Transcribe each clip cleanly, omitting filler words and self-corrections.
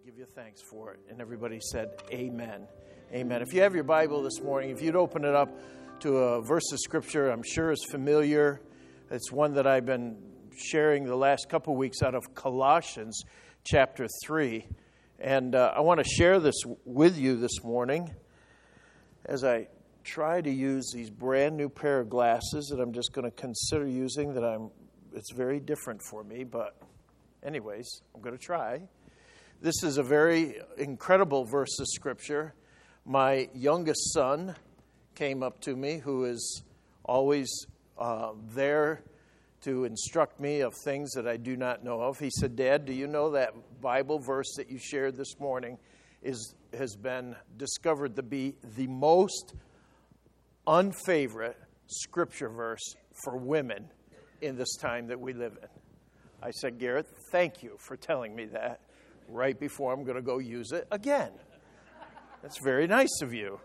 give you thanks for it. And everybody said, amen. Amen. If you have your Bible this morning, if you'd open it up to a verse of Scripture I'm sure is familiar. It's one that I've been sharing the last couple weeks out of Colossians chapter 3. And I want to share this with you this morning as I try to use these brand new pair of glasses that I'm just going to consider using. It's very different for me, but anyways, I'm going to try. This is a very incredible verse of Scripture. My youngest son came up to me, who is always there to instruct me of things that I do not know of. He said, "Dad, do you know that Bible verse that you shared this morning has been discovered to be the most unfavorite Scripture verse for women in this time that we live in?" I said, "Garrett, thank you for telling me that right before I'm going to go use it again. That's very nice of you.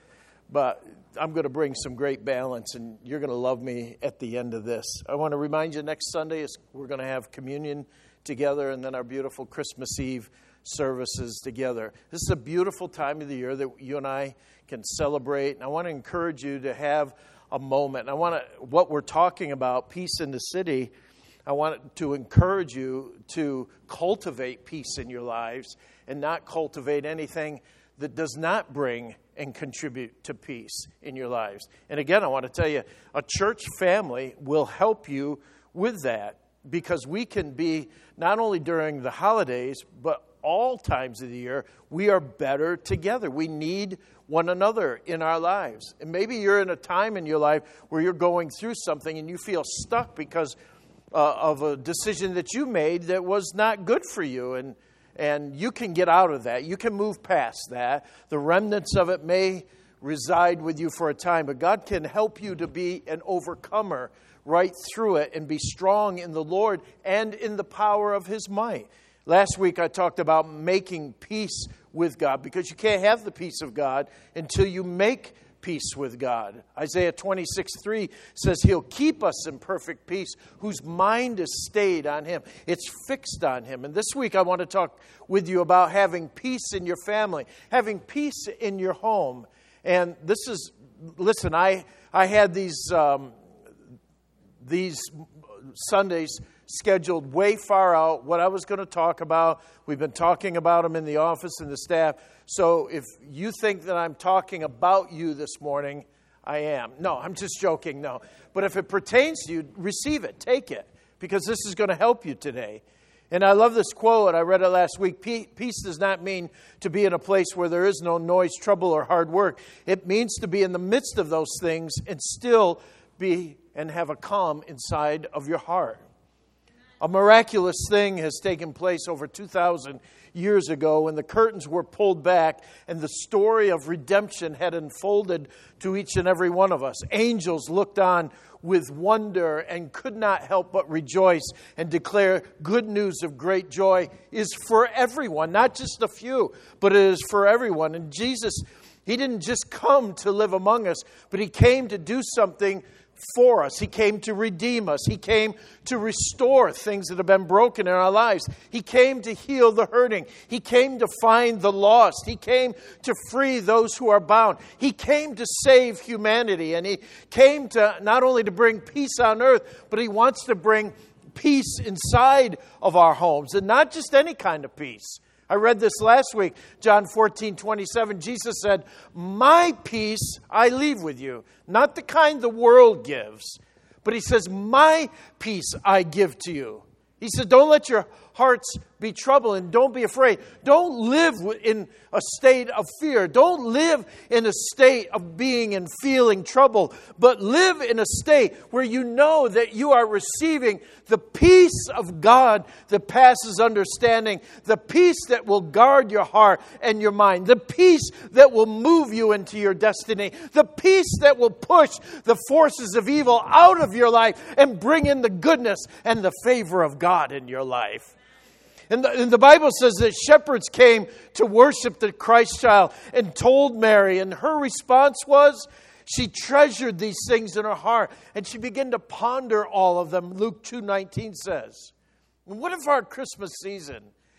But I'm going to bring some great balance, and you're going to love me at the end of this." I want to remind you, next Sunday we're going to have communion together, and then our beautiful Christmas Eve services together. This is a beautiful time of the year that you and I can celebrate, and I want to encourage you to have a moment. And what we're talking about, peace in the city, I want to encourage you to cultivate peace in your lives and not cultivate anything that does not bring and contribute to peace in your lives. And again, I want to tell you, a church family will help you with that, because we can be, not only during the holidays, but all times of the year, we are better together. We need one another in our lives. And maybe you're in a time in your life where you're going through something and you feel stuck because of a decision that you made that was not good for you. And you can get out of that. You can move past that. The remnants of it may reside with you for a time, but God can help you to be an overcomer right through it and be strong in the Lord and in the power of His might. Last week I talked about making peace with God, because you can't have the peace of God until you make peace with God. Isaiah 26:3 says He'll keep us in perfect peace, whose mind is stayed on Him. It's fixed on Him. And this week I want to talk with you about having peace in your family, having peace in your home. And this is, listen, I had these Sundays scheduled way far out, what I was going to talk about. We've been talking about them in the office and the staff. So if you think that I'm talking about you this morning, I am. No, I'm just joking, no. But if it pertains to you, receive it, take it, because this is going to help you today. And I love this quote. I read it last week. Peace does not mean to be in a place where there is no noise, trouble, or hard work. It means to be in the midst of those things and still be and have a calm inside of your heart. A miraculous thing has taken place over 2,000 years ago when the curtains were pulled back and the story of redemption had unfolded to each and every one of us. Angels looked on with wonder and could not help but rejoice and declare good news of great joy is for everyone, not just a few, but it is for everyone. And Jesus, He didn't just come to live among us, but He came to do something for us. He came to redeem us. He came to restore things that have been broken in our lives. He came to heal the hurting. He came to find the lost. He came to free those who are bound. He came to save humanity. And He came to not only to bring peace on earth, but He wants to bring peace inside of our homes. And not just any kind of peace. I read this last week, John 14:27. Jesus said, "My peace I leave with you." Not the kind the world gives, but He says, "My peace I give to you." He said, don't let your hearts be troubled and don't be afraid. Don't live in a state of fear. Don't live in a state of being and feeling troubled, but live in a state where you know that you are receiving the peace of God that passes understanding, the peace that will guard your heart and your mind, the peace that will move you into your destiny, the peace that will push the forces of evil out of your life and bring in the goodness and the favor of God in your life. And the Bible says that shepherds came to worship the Christ child and told Mary, and her response was, she treasured these things in her heart, and she began to ponder all of them, Luke 2:19 says. And what if our Christmas season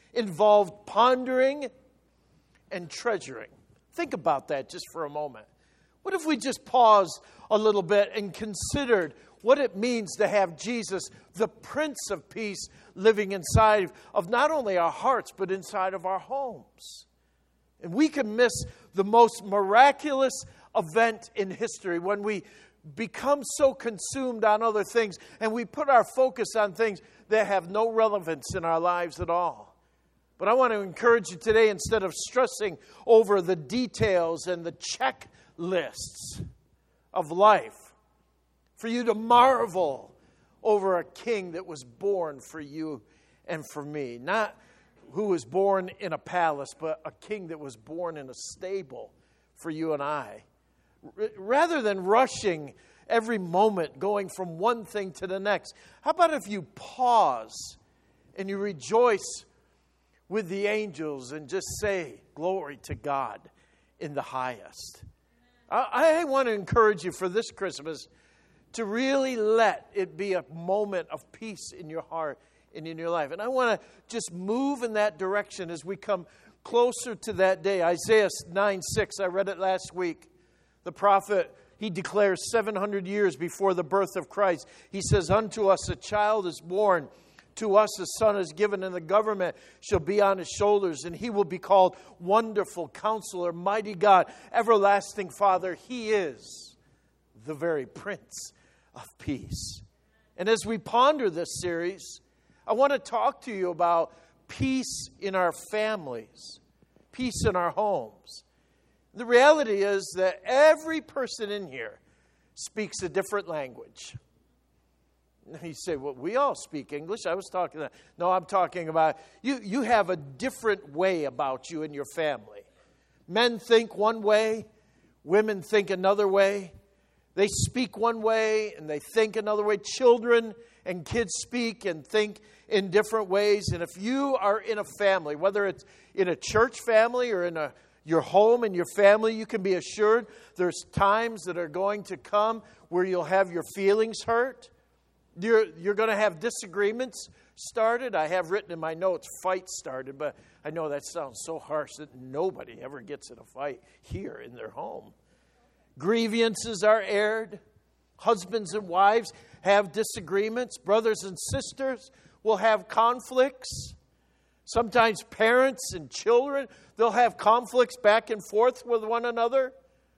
involved pondering and treasuring. Think about that just for a moment. What if we just paused a little bit and considered what it means to have Jesus, the Prince of Peace, living inside of not only our hearts, but inside of our homes? And we can miss the most miraculous event in history when we become so consumed on other things and we put our focus on things that have no relevance in our lives at all. But I want to encourage you today, instead of stressing over the details and the checklists of life, for you to marvel over a king that was born for you and for me. Not who was born in a palace, but a king that was born in a stable for you and I. Rather than rushing every moment, going from one thing to the next, how about if you pause and you rejoice with the angels and just say, glory to God in the highest? I want to encourage you for this Christmas to really let it be a moment of peace in your heart and in your life. And I want to just move in that direction as we come closer to that day. Isaiah 9:6, I read it last week. The prophet, he declares 700 years before the birth of Christ. He says, unto us a child is born, to us a son is given, and the government shall be on his shoulders, and he will be called Wonderful Counselor, Mighty God, Everlasting Father. He is the very Prince of Peace. And as we ponder this series, I want to talk to you about peace in our families, peace in our homes. The reality is that every person in here speaks a different language. You say, well, we all speak English. I'm talking about you have a different way about you and your family. Men think one way, women think another way. They speak one way and they think another way. Children and kids speak and think in different ways. And if you are in a family, whether it's in a church family or in your home and your family, you can be assured there's times that are going to come where you'll have your feelings hurt. You're going to have disagreements started. I have written in my notes, fights started, but I know that sounds so harsh that nobody ever gets in a fight here in their home. Grievances are aired. Husbands and wives have disagreements. Brothers and sisters will have conflicts. Sometimes parents and children, they'll have conflicts back and forth with one another.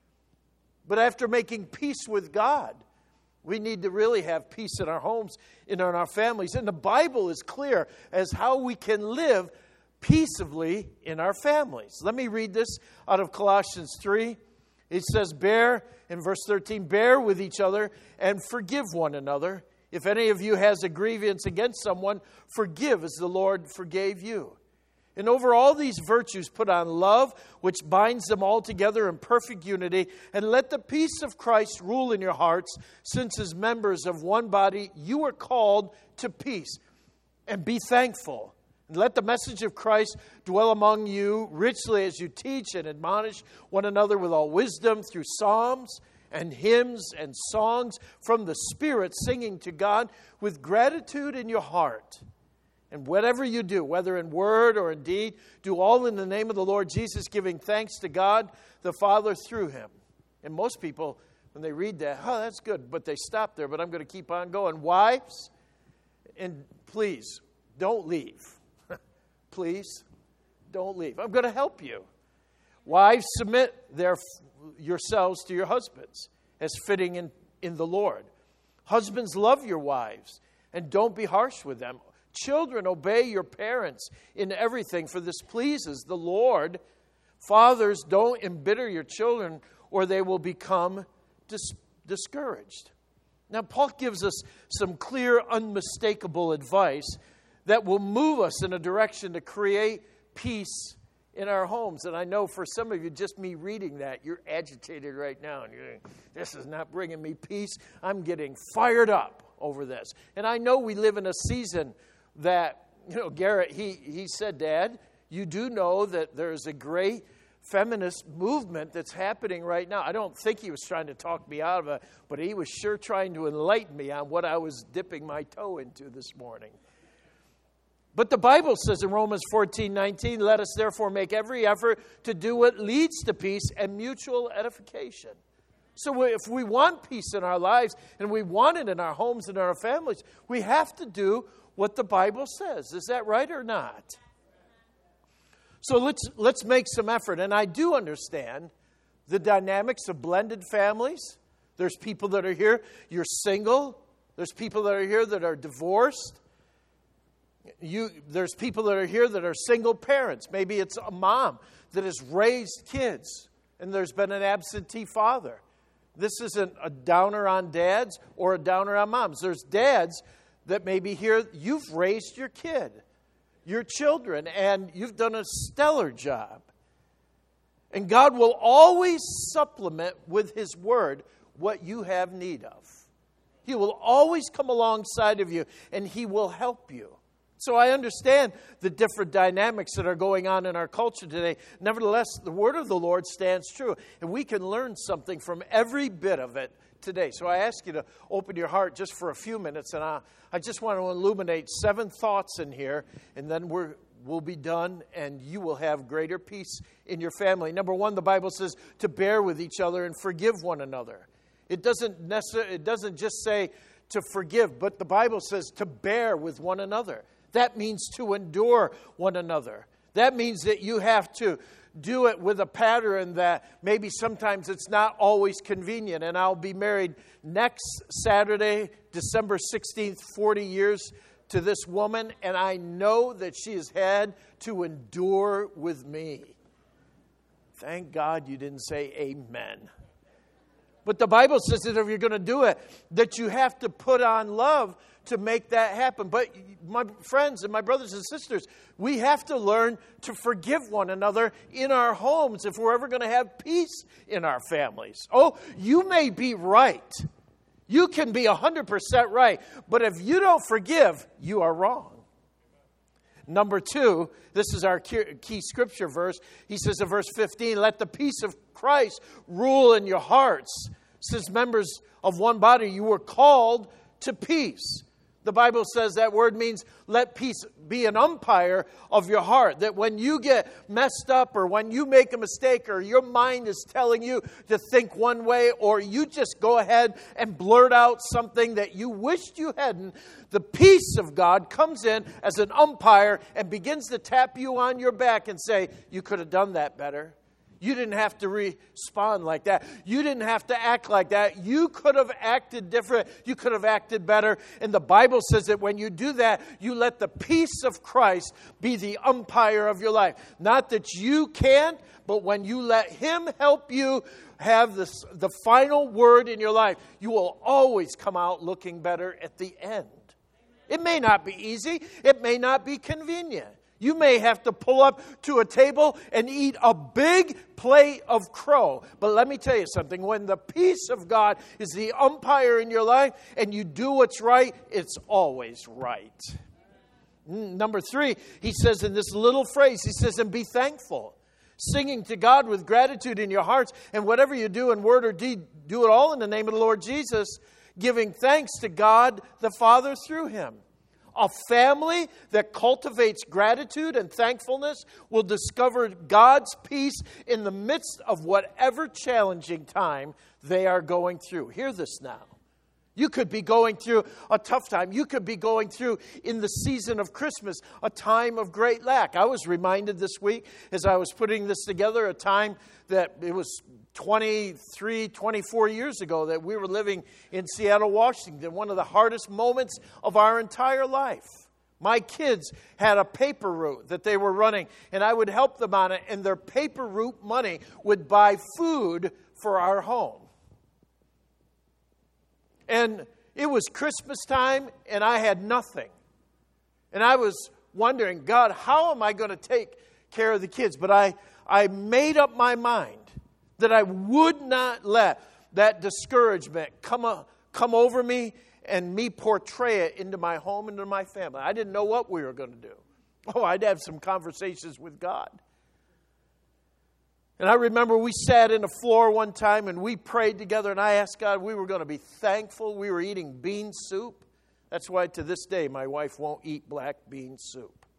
But after making peace with God, we need to really have peace in our homes and in our families. And the Bible is clear as how we can live peaceably in our families. Let me read this out of Colossians 3. It says, in verse 13, bear with each other and forgive one another. If any of you has a grievance against someone, forgive as the Lord forgave you. And over all these virtues put on love, which binds them all together in perfect unity. And let the peace of Christ rule in your hearts, since as members of one body you are called to peace. And be thankful. And let the message of Christ dwell among you richly as you teach and admonish one another with all wisdom through psalms and hymns and songs from the Spirit, singing to God with gratitude in your heart. And whatever you do, whether in word or in deed, do all in the name of the Lord Jesus, giving thanks to God the Father through him. And most people, when they read that, oh, that's good, but they stop there. But I'm going to keep on going. Wives, and please, don't leave. Please, don't leave. I'm going to help you. Wives, submit yourselves to your husbands as fitting in the Lord. Husbands, love your wives and don't be harsh with them. Children, obey your parents in everything, for this pleases the Lord. Fathers, don't embitter your children, or they will become discouraged. Now, Paul gives us some clear, unmistakable advice that will move us in a direction to create peace in our homes. And I know for some of you, just me reading that, you're agitated right now. And you're thinking, this is not bringing me peace. I'm getting fired up over this. And I know we live in a season that, Garrett, he said, Dad, you do know that there's a great feminist movement that's happening right now. I don't think he was trying to talk me out of it, but he was sure trying to enlighten me on what I was dipping my toe into this morning. But the Bible says in Romans 14:19, let us therefore make every effort to do what leads to peace and mutual edification. So if we want peace in our lives and we want it in our homes and in our families, we have to do what the Bible says. Is that right or not? So let's make some effort. And I do understand the dynamics of blended families. There's people that are here, you're single. There's people that are here that are divorced. There's people that are here that are single parents. Maybe it's a mom that has raised kids and there's been an absentee father. This isn't a downer on dads or a downer on moms. There's dads that may be here. You've raised your kid, your children, and you've done a stellar job. And God will always supplement with His Word what you have need of. He will always come alongside of you and He will help you. So I understand the different dynamics that are going on in our culture today. Nevertheless, the word of the Lord stands true. And we can learn something from every bit of it today. So I ask you to open your heart just for a few minutes. And I just want to illuminate 7 thoughts in here. And then we'll be done and you will have greater peace in your family. Number 1, the Bible says to bear with each other and forgive one another. It doesn't just say to forgive, but the Bible says to bear with one another. That means to endure one another. That means that you have to do it with a pattern that maybe sometimes it's not always convenient. And I'll be married next Saturday, December 16th, 40 years to this woman. And I know that she has had to endure with me. Thank God you didn't say amen. But the Bible says that if you're going to do it, that you have to put on love to make that happen. But my friends and my brothers and sisters, we have to learn to forgive one another in our homes if we're ever going to have peace in our families. Oh, you may be right. You can be 100% right. But if you don't forgive, you are wrong. Number 2, this is our key scripture verse. He says in verse 15, let the peace of Christ rule in your hearts. Since members of one body, you were called to peace. The Bible says that word means let peace be an umpire of your heart. That when you get messed up or when you make a mistake or your mind is telling you to think one way or you just go ahead and blurt out something that you wished you hadn't, the peace of God comes in as an umpire and begins to tap you on your back and say, you could have done that better. You didn't have to respond like that. You didn't have to act like that. You could have acted different. You could have acted better. And the Bible says that when you do that, you let the peace of Christ be the umpire of your life. Not that you can't, but when you let Him help you have the final word in your life, you will always come out looking better at the end. It may not be easy. It may not be convenient. You may have to pull up to a table and eat a big plate of crow. But let me tell you something. When the peace of God is the umpire in your life and you do what's right, it's always right. Number 3, he says in this little phrase, he says, and be thankful. Singing to God with gratitude in your hearts. And whatever you do in word or deed, do it all in the name of the Lord Jesus, giving thanks to God the Father through Him. A family that cultivates gratitude and thankfulness will discover God's peace in the midst of whatever challenging time they are going through. Hear this now. You could be going through a tough time. You could be going through, in the season of Christmas, a time of great lack. I was reminded this week as I was putting this together, a time that it was 23, 24 years ago that we were living in Seattle, Washington, one of the hardest moments of our entire life. My kids had a paper route that they were running, and I would help them on it, and their paper route money would buy food for our home. And it was Christmas time, and I had nothing. And I was wondering, God, how am I going to take care of the kids? But I made up my mind that I would not let that discouragement come over me and me portray it into my home and into my family. I didn't know what we were going to do. Oh, I'd have some conversations with God. And I remember we sat in the floor one time and we prayed together and I asked God, we were going to be thankful. We were eating bean soup. That's why to this day my wife won't eat black bean soup.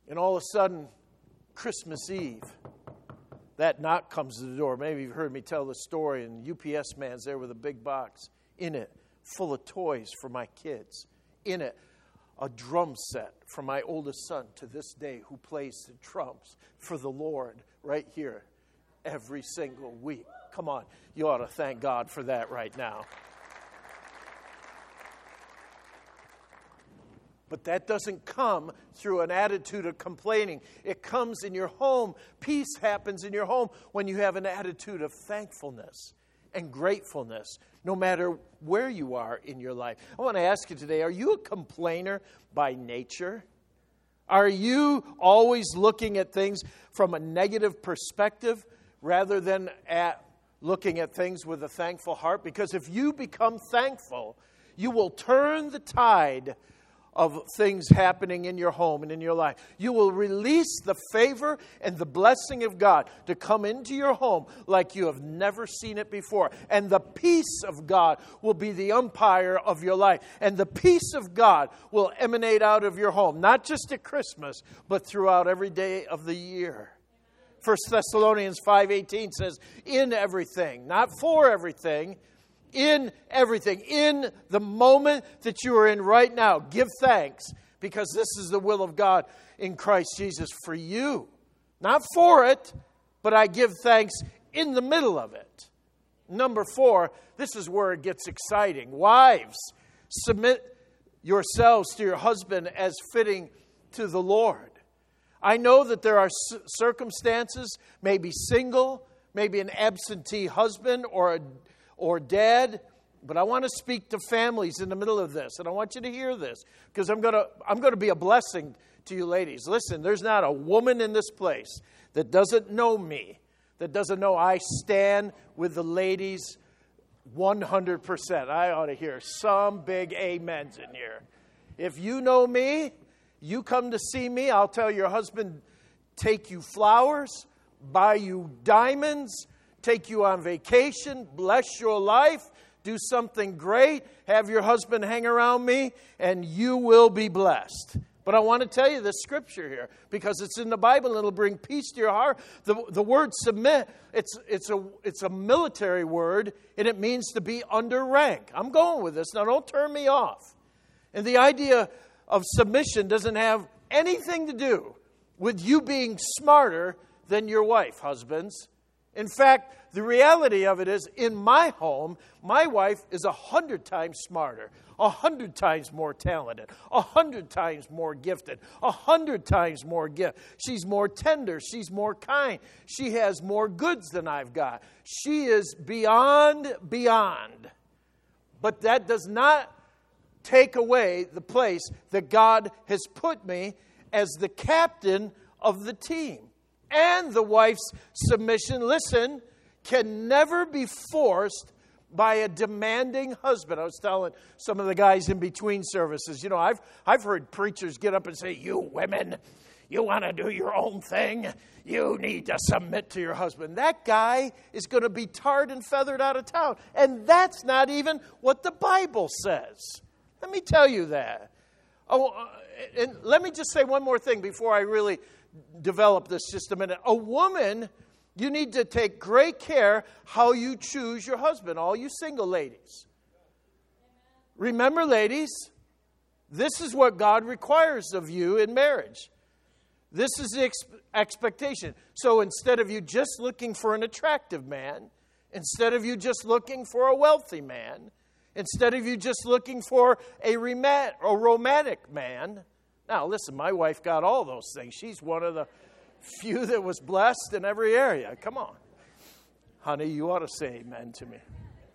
And all of a sudden, Christmas Eve, that knock comes to the door. Maybe you've heard me tell the story, and UPS man's there with a big box in it, full of toys for my kids. In it, a drum set for my oldest son to this day, who plays the drums for the Lord right here every single week. Come on, you ought to thank God for that right now. But that doesn't come through an attitude of complaining. It comes in your home. Peace happens in your home when you have an attitude of thankfulness and gratefulness, no matter where you are in your life. I want to ask you today, are you a complainer by nature? Are you always looking at things from a negative perspective rather than looking at things with a thankful heart? Because if you become thankful, you will turn the tide of things happening in your home and in your life. You will release the favor and the blessing of God to come into your home like you have never seen it before. And the peace of God will be the umpire of your life. And the peace of God will emanate out of your home, not just at Christmas, but throughout every day of the year. 1 Thessalonians 5:18 says, in everything, not for everything, in everything, in the moment that you are in right now, give thanks, because this is the will of God in Christ Jesus for you. Not for it, but I give thanks in the middle of it. Number 4, this is where it gets exciting. Wives, submit yourselves to your husband as fitting to the Lord. I know that there are circumstances, maybe single, maybe an absentee husband or dad, but I want to speak to families in the middle of this, and I want you to hear this, because I'm going to be a blessing to you ladies. Listen, there's not a woman in this place that doesn't know me, that doesn't know I stand with the ladies 100%. I ought to hear some big amens in here. If you know me, you come to see me, I'll tell your husband, take you flowers, buy you diamonds, take you on vacation, bless your life, do something great, have your husband hang around me, and you will be blessed. But I want to tell you this scripture here, because it's in the Bible and it'll bring peace to your heart. The word submit, it's a military word, and it means to be under rank. I'm going with this. Now, don't turn me off. And the idea of submission doesn't have anything to do with you being smarter than your wife, husbands. In fact, the reality of it is, in my home, my wife is 100 times smarter, 100 times more talented, 100 times more gifted, 100 times more gift. She's more tender. She's more kind. She has more goods than I've got. She is beyond. But that does not take away the place that God has put me as the captain of the team. And the wife's submission, listen, can never be forced by a demanding husband. I was telling some of the guys in between services, I've heard preachers get up and say, you women, you want to do your own thing? You need to submit to your husband. That guy is going to be tarred and feathered out of town. And that's not even what the Bible says. Let me tell you that. And let me just say one more thing before I really develop this just a minute. A woman, you need to take great care how you choose your husband, all you single ladies. Remember, ladies, this is what God requires of you in marriage. This is the expectation. So instead of you just looking for an attractive man, instead of you just looking for a wealthy man, instead of you just looking for a romantic man. Now, listen, my wife got all those things. She's one of the few that was blessed in every area. Come on. Honey, you ought to say amen to me.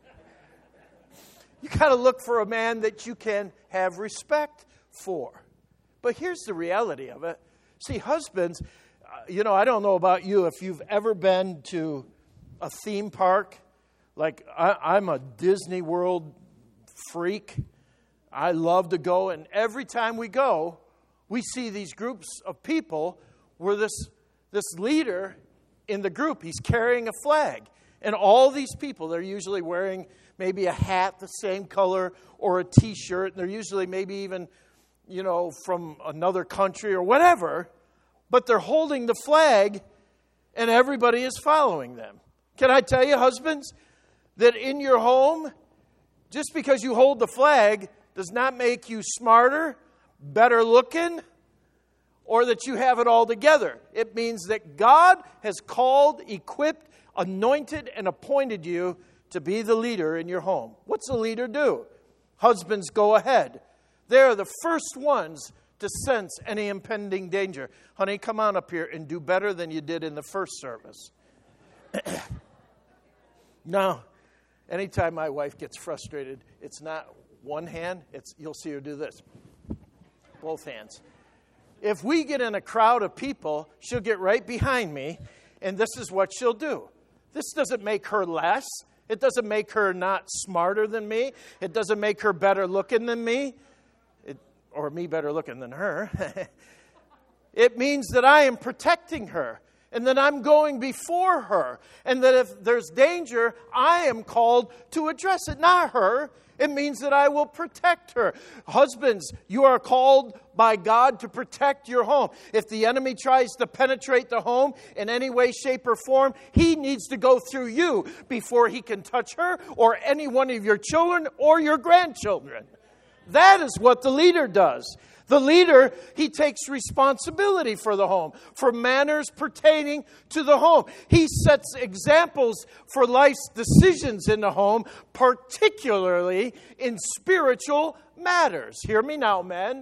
You got to look for a man that you can have respect for. But here's the reality of it. See, husbands, I don't know about you, if you've ever been to a theme park. Like, I'm a Disney World freak. I love to go, and every time we go, we see these groups of people where this leader in the group, he's carrying a flag. And all these people, they're usually wearing maybe a hat the same color or a T-shirt. And they're usually maybe even, from another country or whatever. but they're holding the flag and everybody is following them. Can I tell you, husbands, that in your home, just because you hold the flag does not make you smarter, better looking, or that you have it all together. It means that God has called, equipped, anointed, and appointed you to be the leader in your home. What's the leader do? Husbands, go ahead. They're the first ones to sense any impending danger. Honey, come on up here and do better than you did in the first service. Now, anytime my wife gets frustrated, it's not one hand, you'll see her do this. Both hands. If we get in a crowd of people, she'll get right behind me, and this is what she'll do. This doesn't make her less. It doesn't make her not smarter than me. It doesn't make her better looking than me, or me better looking than her. It means that I am protecting her, and that I'm going before her, and that if there's danger, I am called to address it, not her. It means that I will protect her. Husbands, you are called by God to protect your home. If the enemy tries to penetrate the home in any way, shape, or form, he needs to go through you before he can touch her or any one of your children or your grandchildren. That is what the leader does. The leader, he takes responsibility for the home, for manners pertaining to the home. He sets examples for life's decisions in the home, particularly in spiritual matters. Hear me now, men.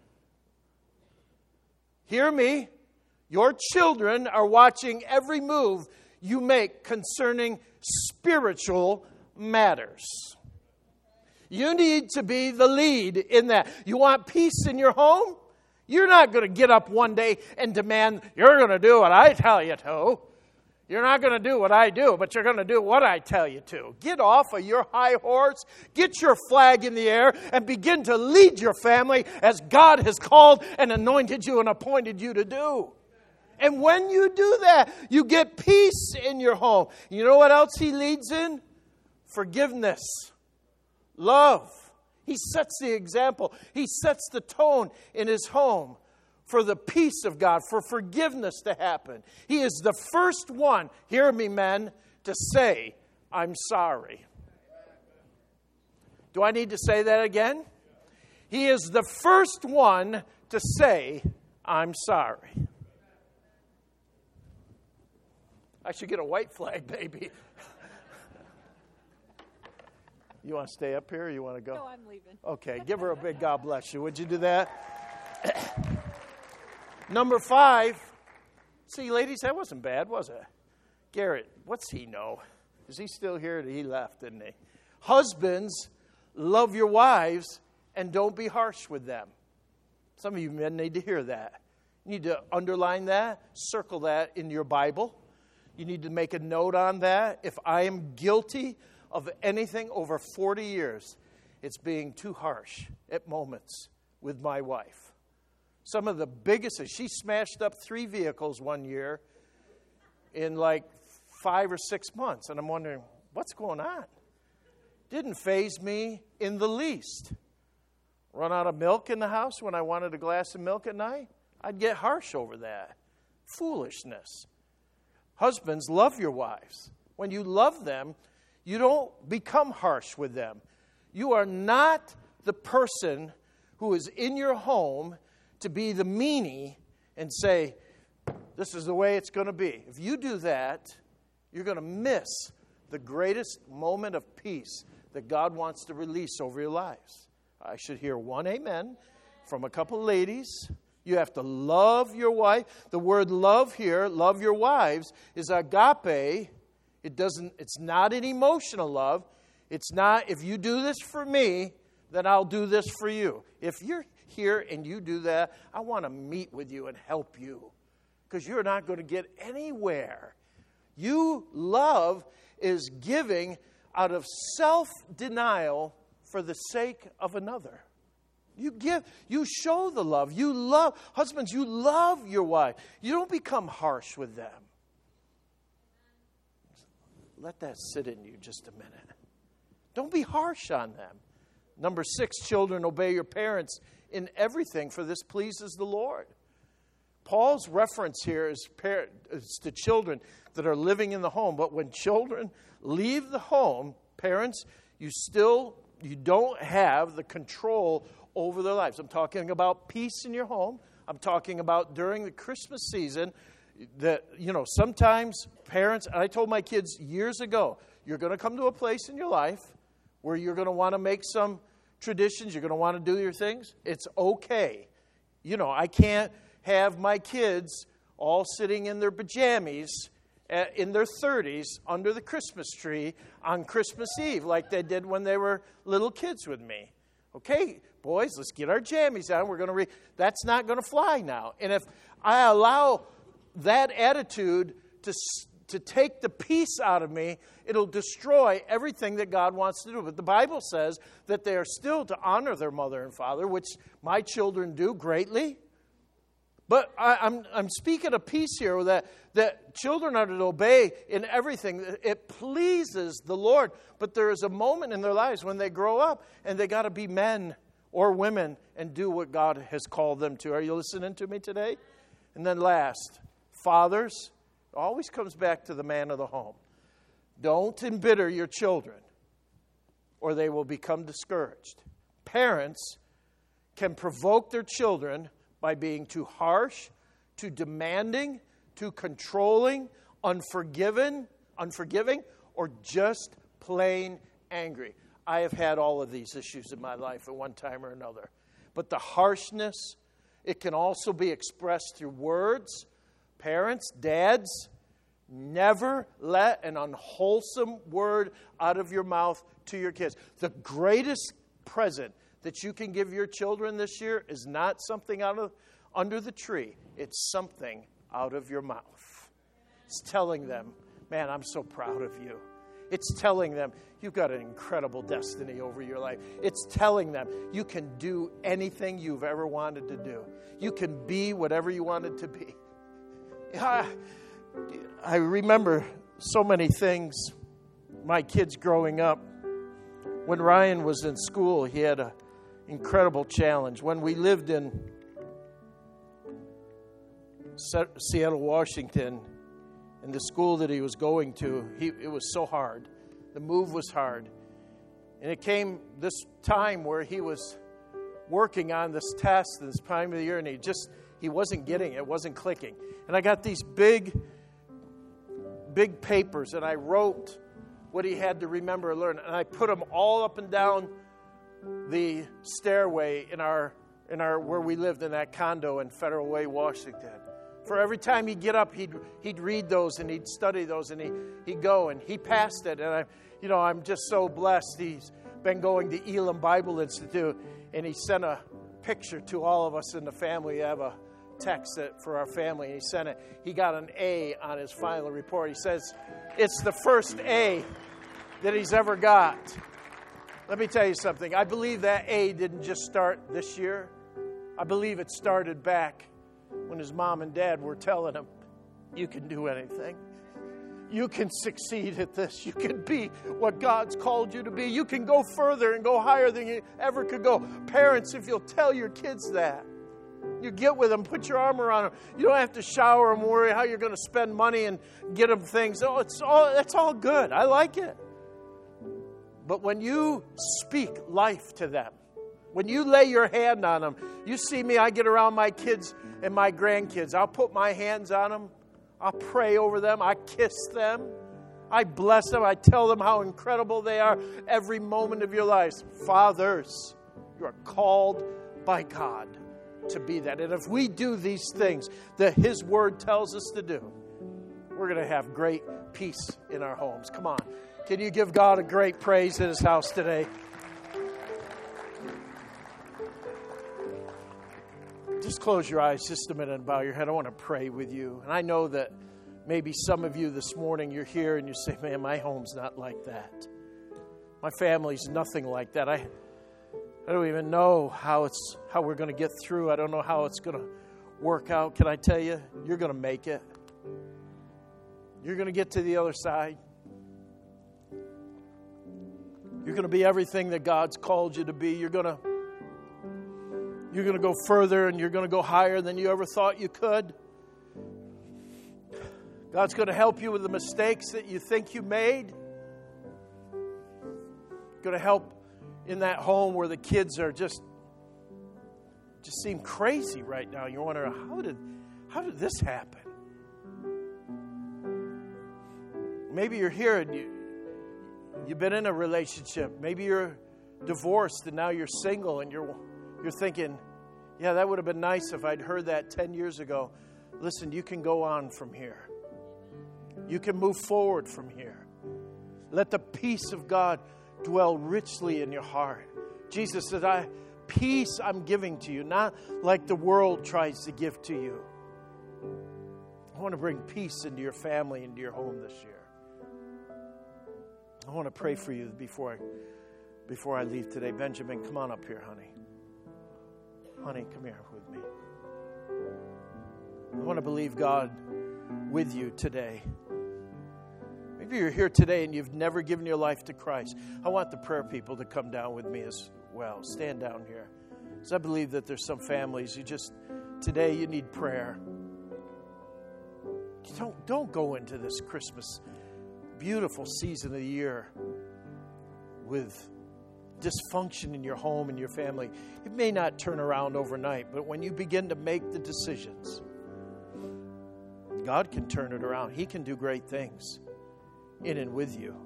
Hear me. Your children are watching every move you make concerning spiritual matters. You need to be the lead in that. You want peace in your home? You're not going to get up one day and demand, you're going to do what I tell you to. You're not going to do what I do, but you're going to do what I tell you to. Get off of your high horse, get your flag in the air, and begin to lead your family as God has called and anointed you and appointed you to do. And when you do that, you get peace in your home. You know what else he leads in? Forgiveness. Love. He sets the example. He sets the tone in his home for the peace of God, for forgiveness to happen. He is the first one, hear me men, to say, I'm sorry. Do I need to say that again? He is the first one to say, I'm sorry. I should get a white flag, baby. You want to stay up here or you want to go? No, I'm leaving. Okay, give her a big God bless you. Would you do that? Number 5. See, ladies, that wasn't bad, was it? Garrett, what's he know? Is he still here? He left, didn't he? Husbands, love your wives and don't be harsh with them. Some of you men need to hear that. You need to underline that, circle that in your Bible. You need to make a note on that. If I am guilty of anything over 40 years, it's being too harsh at moments with my wife. Some of the biggest, she smashed up 3 vehicles one year in like 5 or 6 months. And I'm wondering, what's going on? Didn't faze me in the least. Run out of milk in the house when I wanted a glass of milk at night? I'd get harsh over that. Foolishness. Husbands, love your wives. When you love them, you don't become harsh with them. You are not the person who is in your home to be the meanie and say, this is the way it's going to be. If you do that, you're going to miss the greatest moment of peace that God wants to release over your lives. I should hear one amen from a couple ladies. You have to love your wife. The word love here, love your wives, is agape. It's not an emotional love. It's not, if you do this for me, then I'll do this for you. If you're here and you do that, I want to meet with you and help you, because you're not going to get anywhere. Love is giving out of self-denial for the sake of another. You give, you show the love. You love, husbands, you love your wife. You don't become harsh with them. Let that sit in you just a minute. Don't be harsh on them. Number 6, children, obey your parents in everything, for this pleases the Lord. Paul's reference here is to children that are living in the home. But when children leave the home, parents, you don't have the control over their lives. I'm talking about peace in your home. I'm talking about during the Christmas season that, sometimes parents, and I told my kids years ago, you're going to come to a place in your life where you're going to want to make some traditions. You're going to want to do your things. It's okay. I can't have my kids all sitting in their pajamas in their 30s under the Christmas tree on Christmas Eve like they did when they were little kids with me. Okay, boys, let's get our jammies on. We're going to read. That's not going to fly now. And if I allow that attitude to take the peace out of me, it'll destroy everything that God wants to do. But the Bible says that they are still to honor their mother and father, which my children do greatly. But I'm speaking of peace here, that children are to obey in everything. It pleases the Lord. But there is a moment in their lives when they grow up and they got to be men or women and do what God has called them to. Are you listening to me today? And then last, fathers, always comes back to the man of the home. Don't embitter your children or they will become discouraged. Parents can provoke their children by being too harsh, too demanding, too controlling, unforgiving, or just plain angry. I have had all of these issues in my life at one time or another. But the harshness, it can also be expressed through words. Parents, dads, never let an unwholesome word out of your mouth to your kids. The greatest present that you can give your children this year is not something under the tree. It's something out of your mouth. It's telling them, man, I'm so proud of you. It's telling them, you've got an incredible destiny over your life. It's telling them, you can do anything you've ever wanted to do. You can be whatever you wanted to be. I remember so many things, my kids growing up. When Ryan was in school, he had an incredible challenge. When we lived in Seattle, Washington, and the school that he was going to, it was so hard. The move was hard. And it came this time where he was working on this test this time of the year, and he wasn't getting it. It wasn't clicking. And I got these big papers, and I wrote what he had to remember and learn. And I put them all up and down the stairway in our where we lived in that condo in Federal Way, Washington. For every time he'd get up, he'd read those and he'd study those and he'd go, and he passed it. And I'm just so blessed. He's been going to Elam Bible Institute, and he sent a picture to all of us in the family. We have a text for our family, and he sent it. He got an A on his final report. He says it's the first A that he's ever got. Let me tell you something. I believe that A didn't just start this year. I believe it started back when his mom and dad were telling him, you can do anything. You can succeed at this. You can be what God's called you to be. You can go further and go higher than you ever could go. Parents, if you'll tell your kids that, you get with them, put your arm around them. You don't have to shower them, worry how you're going to spend money and get them things. Oh, that's all good. I like it. But when you speak life to them, when you lay your hand on them, you see me, I get around my kids and my grandkids. I'll put my hands on them. I'll pray over them. I kiss them. I bless them. I tell them how incredible they are every moment of your lives. Fathers, you are called by God to be that. And if we do these things that His Word tells us to do, we're going to have great peace in our homes. Come on. Can you give God a great praise in His house today? Just close your eyes just a minute and bow your head. I want to pray with you. And I know that maybe some of you this morning, you're here and you say, man, my home's not like that. My family's nothing like that. I don't even know how we're going to get through. I don't know how it's going to work out. Can I tell you, you're going to make it. You're going to get to the other side. You're going to be everything that God's called you to be. You're going to You're going to go further and you're going to go higher than you ever thought you could. God's going to help you with the mistakes that you think you made. Going to help in that home where the kids are just seem crazy right now. You're wondering, how did this happen? Maybe you're here and you've been in a relationship. Maybe you're divorced and now you're single and you're thinking, yeah, that would have been nice if I'd heard that 10 years ago. Listen, you can go on from here. You can move forward from here. Let the peace of God dwell richly in your heart. Jesus said, peace I'm giving to you, not like the world tries to give to you. I want to bring peace into your family, into your home this year. I want to pray for you before I leave today. Benjamin, come on up here, honey. Honey, come here with me. I want to believe God with you today. Maybe you're here today and you've never given your life to Christ. I want the prayer people to come down with me as well. Stand down here. Because I believe that there's some families today you need prayer. Don't go into this Christmas beautiful season of the year with dysfunction in your home and your family. It may not turn around overnight, but when you begin to make the decisions, God can turn it around. He can do great things in and with you.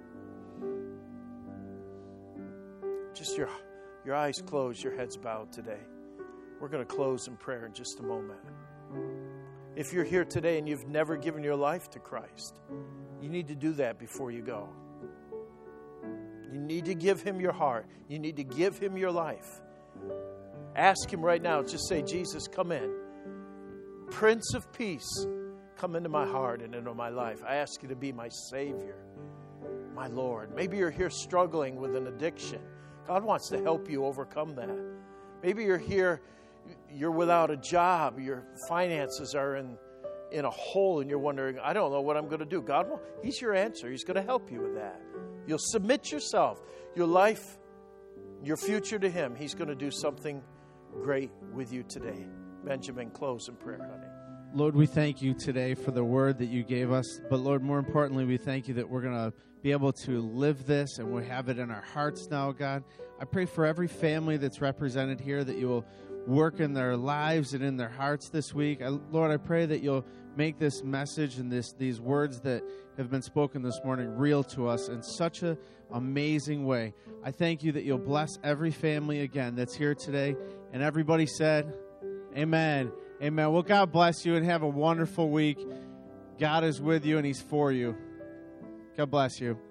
Just your eyes closed, your heads bowed today. We're going to close in prayer in just a moment. If you're here today and you've never given your life to Christ, you need to do that before you go. You need to give Him your heart. You need to give Him your life. Ask Him right now. Just say, Jesus, come in. Prince of Peace, come into my heart and into my life. I ask you to be my Savior, my Lord. Maybe you're here struggling with an addiction. God wants to help you overcome that. Maybe you're here, you're without a job. Your finances are in a hole and you're wondering, I don't know what I'm going to do. God, He's your answer. He's going to help you with that. You'll submit yourself, your life, your future to Him. He's going to do something great with you today. Benjamin, close in prayer, honey. Lord, we thank you today for the word that you gave us. But Lord, more importantly, we thank you that we're going to be able to live this and we have it in our hearts now, God. I pray for every family that's represented here that you will work in their lives and in their hearts this week. Lord, I pray that you'll make this message and these words that have been spoken this morning real to us in such an amazing way. I thank you that you'll bless every family again that's here today. And everybody said, amen. Amen. Well, God bless you and have a wonderful week. God is with you and He's for you. God bless you.